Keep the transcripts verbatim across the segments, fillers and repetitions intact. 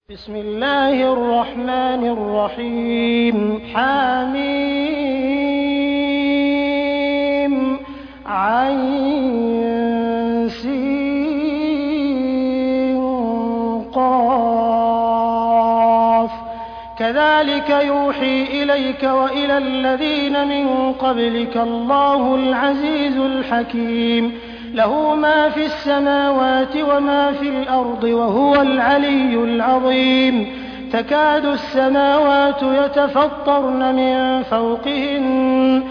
بسم الله الرحمن الرحيم حميم عين سين قاف كذلك يوحي إليك وإلى الذين من قبلك الله العزيز الحكيم له ما في السماوات وما في الأرض وهو العلي العظيم تكاد السماوات يتفطرن من فوقهن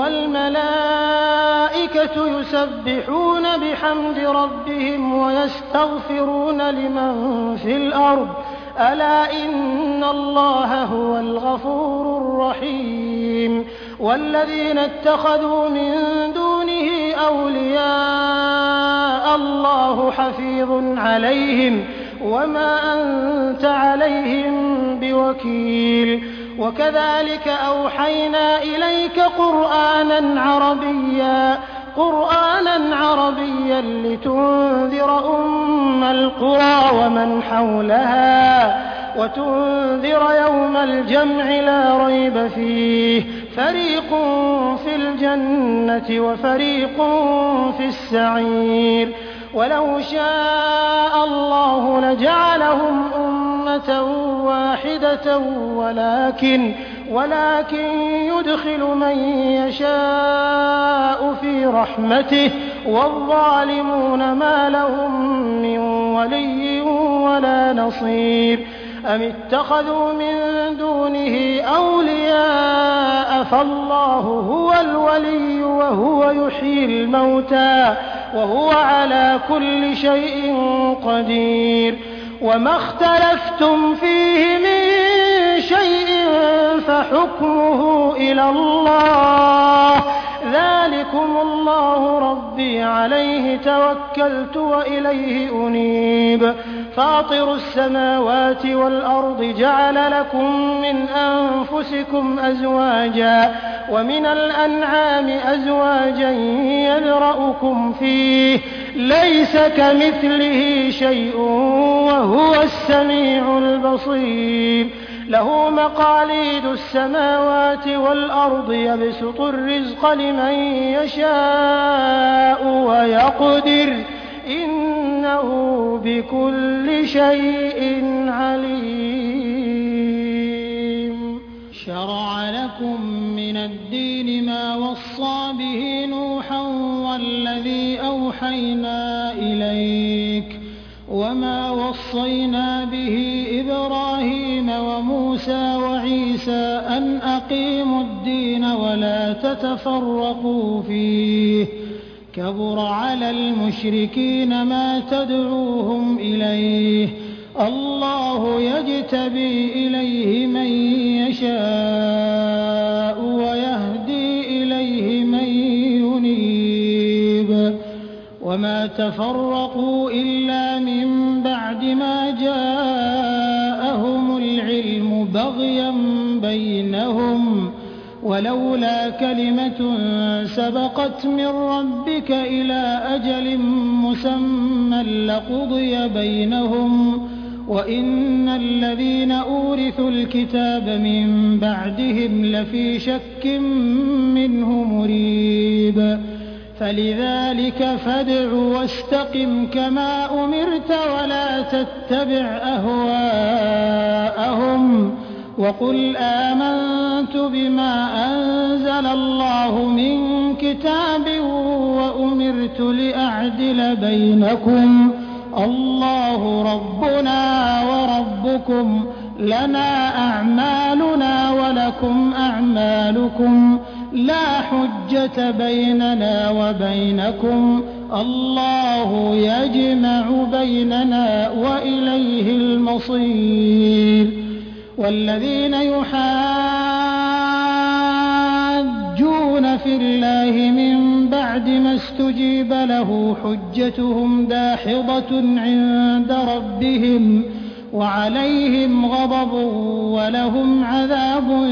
والملائكة يسبحون بحمد ربهم ويستغفرون لمن في الأرض ألا إن الله هو الغفور الرحيم والذين اتخذوا من دونه أولياء الله حفيظ عليهم وما أنت عليهم بوكيل وكذلك أوحينا إليك قرآنا عربيا قرآنا عربيا لتنذر أم القرى ومن حولها وتنذر يوم الجمع لا ريب فيه فريق في الجنة وفريق في السعير ولو شاء الله لجعلهم أمة واحدة ولكن ولكن يدخل من يشاء في رحمته والظالمون ما لهم من ولي ولا نصير أم اتخذوا من دونه أولياء فالله هو الولي وهو يحيي الموتى وهو على كل شيء قدير وما اختلفتم فيه من شيء فحكمه إلى الله ذلكم الله ربي عليه توكلت وإليه أنيب فاطر السماوات والأرض جعل لكم من أنفسكم أزواجا ومن الأنعام أزواجا يذرأكم فيه ليس كمثله شيء وهو السميع البصير له مقاليد السماوات والأرض يبسط الرزق لمن يشاء ويقدر إنه بكل شيء عليم شرع لكم من الدين ما وصى به نوحا والذي أوحينا إليك وما وصينا به إبراهيم وموسى وعيسى أن أقيموا الدين ولا تتفرقوا فيه كبر على المشركين ما تدعوهم إليه الله يجتبي إليه من يشاء ويهدي إليه من ينيب وما تفرقوا إلا من بعد ما جاءهم العلم بغيا بينهم ولولا كلمة سبقت من ربك إلى أجل مسمى لقضي بينهم وإن الذين أورثوا الكتاب من بعدهم لفي شك منه مريب فلذلك فادع واستقم كما أمرت ولا تتبع أهواءهم وقل آمنت بما أنزل الله من كتاب وأمرت لأعدل بينكم الله ربنا وربكم لنا أعمالنا ولكم أعمالكم لا حجة بيننا وبينكم الله يجمع بيننا وإليه المصير والذين يحاجون في الله من بعد ما استجيب له حجتهم داحضة عند ربهم وعليهم غضب ولهم عذاب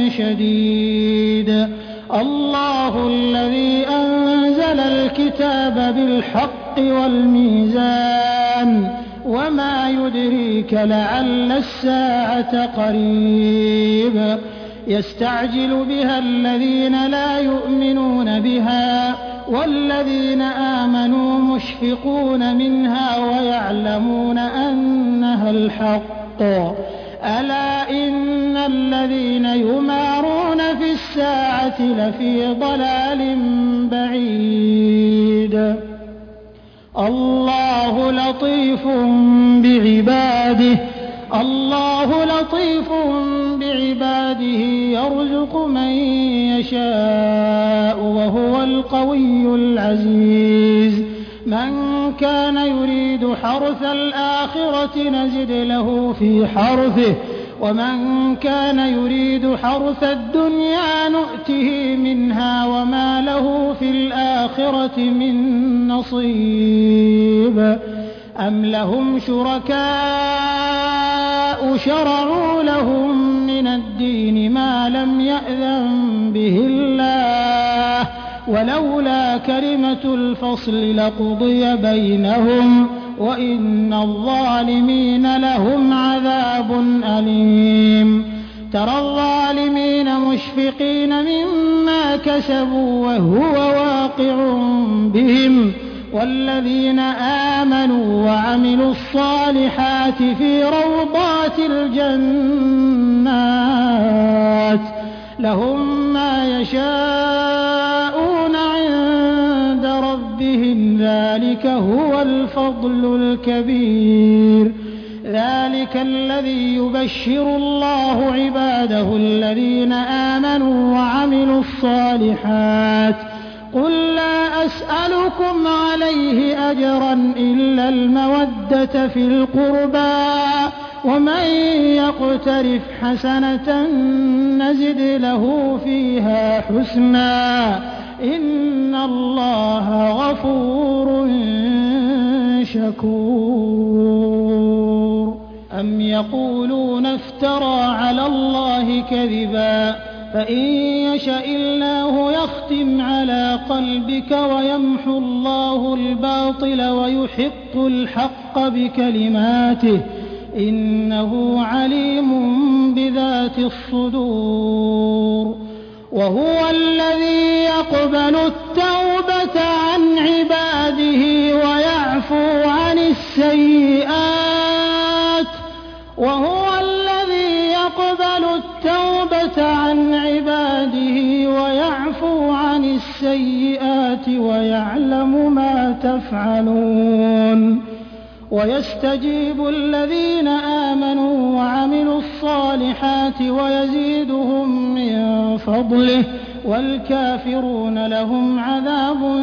شديد الله الذي أنزل الكتاب بالحق والميزان وما يدريك لعل الساعة قريب يستعجل بها الذين لا يؤمنون بها والذين آمنوا مشفقون منها ويعلمون أنها الحق ألا إن الذين يمارون في الساعة لفي ضلال بعيد الله لطيف بعباده الله لطيف بعباده يرزق من يشاء وهو القوي العزيز من كان يريد حرث الآخرة نزد له في حرثه ومن كان يريد حرث الدنيا نؤته منها وما له في الآخرة من نصيب أم لهم شركاء شرعوا لهم من الدين ما لم يأذن به الله ولولا كلمة الفصل لقضي بينهم وإن الظالمين لهم عذاب أليم ترى الظالمين مشفقين مما كسبوا وهو واقع بهم والذين آمنوا وعملوا الصالحات في روضات الجنات لهم ما يشاءون عند ربهم ذلك هو الفضل الكبير ذلك الذي يبشر الله عباده الذين آمنوا وعملوا الصالحات قل لا أسألكم عليه أجرا إلا المودة في القربى ومن يقترف حسنة نزد له فيها حسنا إن الله غفور شكور أم يقولون افترى على الله كذبا فإن يشأ الله يختم على قلبك ويمحو الله الباطل ويحق الحق بكلماته إنه عليم بذات الصدور وهو الذي يقبل التوبة عن عباده ويعفو عن السيئات وهو الذي يقبل التوبة عن عباده ويعفو عن السيئات ويعلم ما تفعلون ويستجيب الذين آمنوا وعملوا الصالحات ويزيدهم من فضله والكافرون لهم عذاب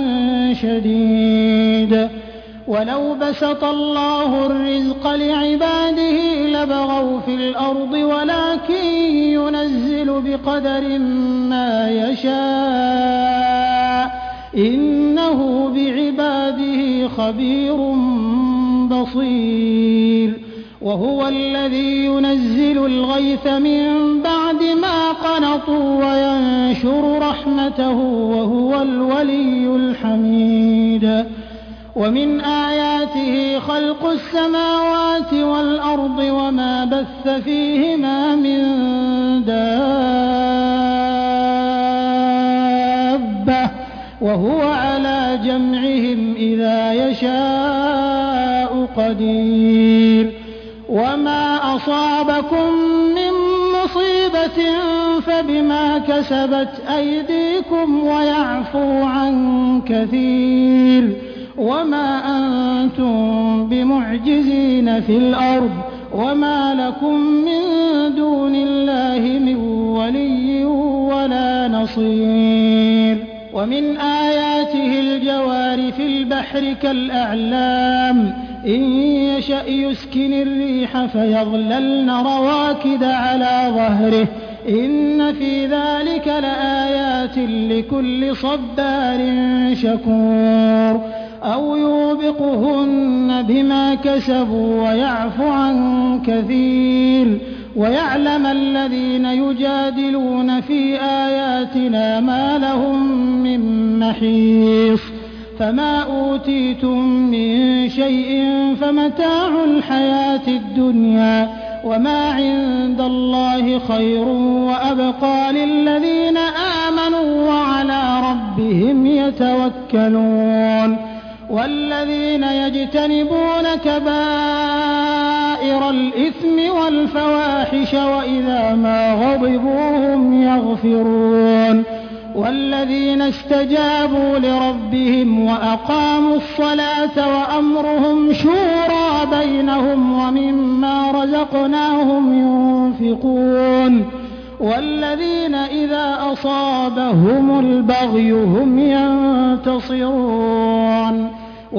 شديد ولو بسط الله الرزق لعباده لبغوا في الأرض ولكن ينزل بقدر ما يشاء إنه بعباده خبير بصير وهو الذي ينزل الغيث من بعد ما قنطوا وينشر رحمته وهو الولي الحميد ومن آياته خلق السماوات والأرض وما بث فيهما من دابة وهو على جمعهم إذا يشاء قدير وما أصابكم من مصيبة فبما كسبت أيديكم ويعفو عن كثير وما أنتم بمعجزين في الأرض وما لكم من دون الله من ولي ولا نصير ومن آياته الجوار في البحر كالأعلام إن يشأ يسكن الريح فيظللن رواكد على ظهره إن في ذلك لآيات لكل صبار شكور أو يوبقهن بما كسبوا ويعفو عن كثير ويعلم الذين يجادلون في آياتنا ما لهم من محيص فما أوتيتم من شيء فمتاع الحياة الدنيا وما عند الله خير وأبقى للذين آمنوا وعلى ربهم يتوكلون والذين يجتنبون كبائر الإثم والفواحش وإذا ما غضبوا هم يغفرون والذين استجابوا لربهم وأقاموا الصلاة وأمرهم شورى بينهم ومما رزقناهم ينفقون والذين إذا أصابهم البغي هم ينتصرون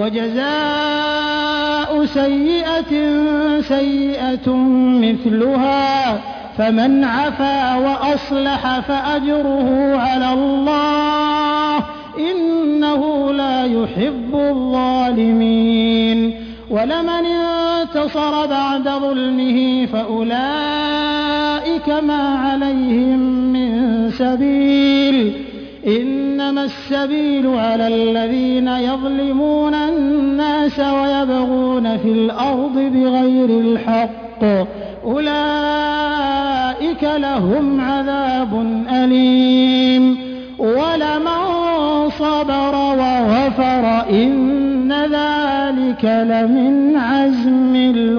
وجزاء سيئة سيئة مثلها فمن عفا وأصلح فأجره على الله إنه لا يحب الظالمين ولمن انتصر بعد ظلمه فأولئك ما عليهم من سبيل إنما السبيل على الذين يظلمون الناس ويبغون في الأرض بغير الحق أولئك لهم عذاب أليم ولمن صبر وغفر إن ذلك لمن عزم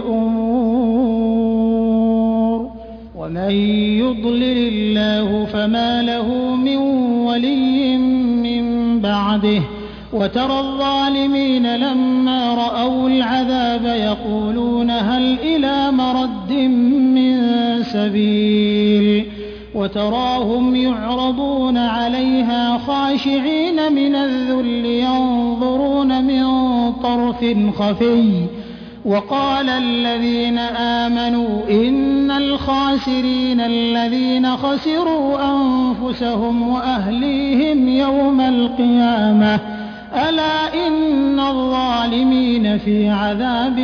الأمور ومن يضلل الله فما له من ولي من بعده وترى الظالمين لما رأوا العذاب يقولون هل إلى مرد من سبيل وتراهم يعرضون عليها خاشعين من الذل ينظرون من طرف خفي وقال الذين آمنوا إن الخاسرين الذين خسروا أنفسهم وأهليهم يوم القيامة ألا إن الظالمين في عذاب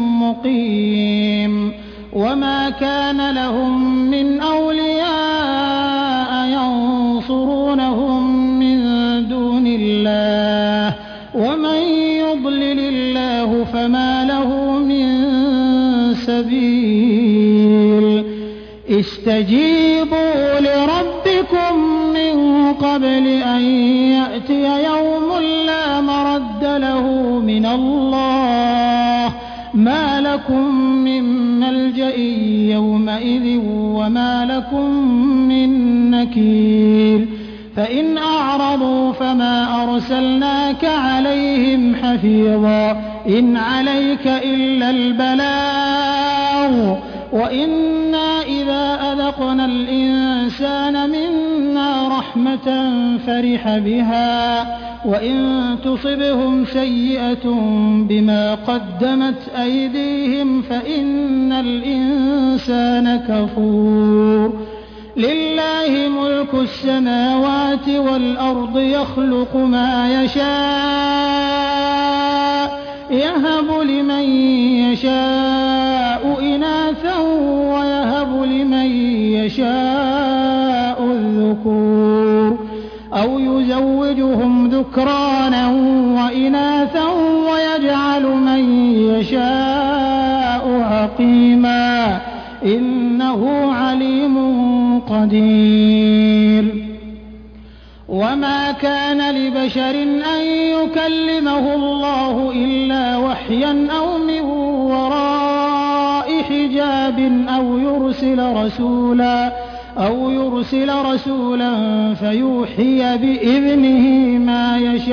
مقيم وما كان لهم من أولياء ينصرونهم من دون الله ومن يضلل الله فما له من سبيل استجيبوا لربكم من قبل أن يأتي يوم لا مرد له من الله ما لكم من ملجأ يومئذ وما لكم من نكير فإن أعرضوا فما أرسلناك عليهم حفيظا إن عليك إلا البلاغ وإنا إذا أذقنا الإنسان منا رحمة فرح بها وإن تصبهم سيئة بما قدمت أيديهم فإن الإنسان كفور لله ملك السماوات والأرض يخلق ما يشاء يهب لمن يشاء إناثا ويهب لمن يشاء الذكور أو يزوجهم ذكرانا وإناثا ويجعل من يشاء عقيما إنه عليم قدير وما كان لبشر أن يكلمه الله إلا وحيا أو من وراء حجاب أو يرسل رسولا أو يرسل رسولا فيوحي بإذنه ما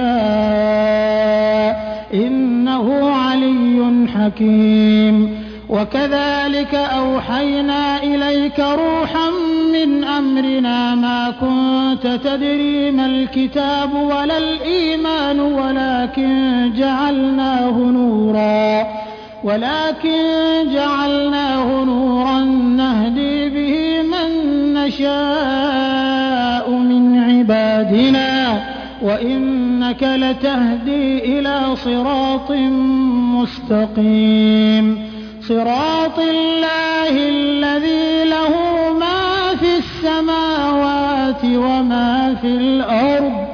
يشاء إنه علي حكيم وكذلك أوحينا إليك روحا من أمرنا ما كنت تدري ما الكتاب ولا الإيمان ولكن جعلناه نورا ولكن جعلناه نورا نهدي به من نشاء من عبادنا وإنك لتهدي إلى صراط مستقيم صراط الله الذي له ما في السماوات وما في الأرض